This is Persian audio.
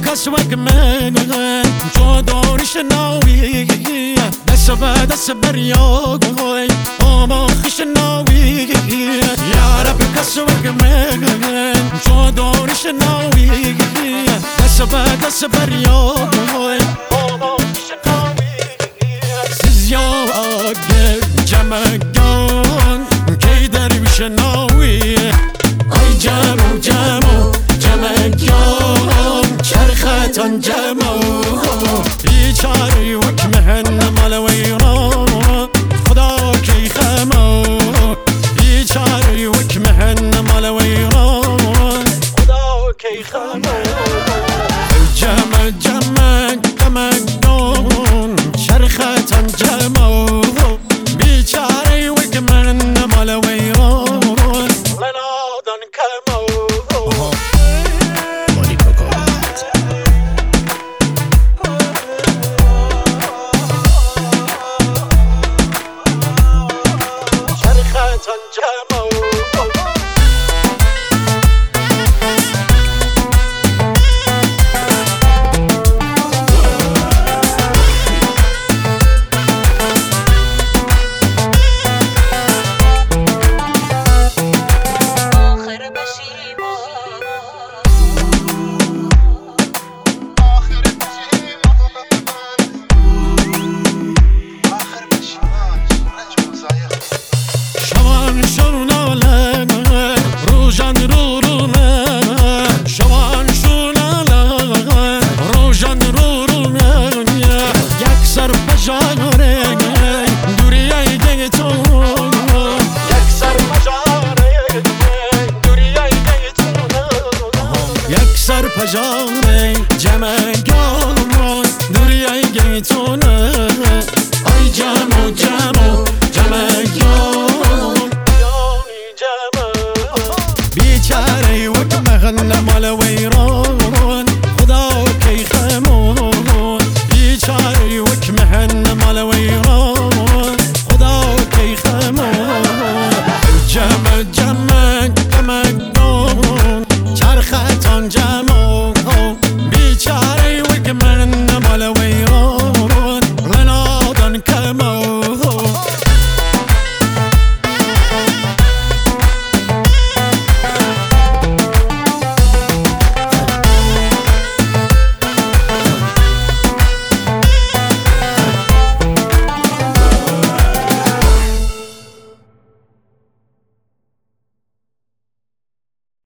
کس وک من جو دارش ناوی دست به دست بریا آما خش ناوی یا رب کس وک من جو دارش ناوی دست به دست بریا آما خش ناوی سیزیاگ جمگان کی درویش ناوی ای جمو جمو جمگان چرختان جمو بیچاری وک مهن مالوی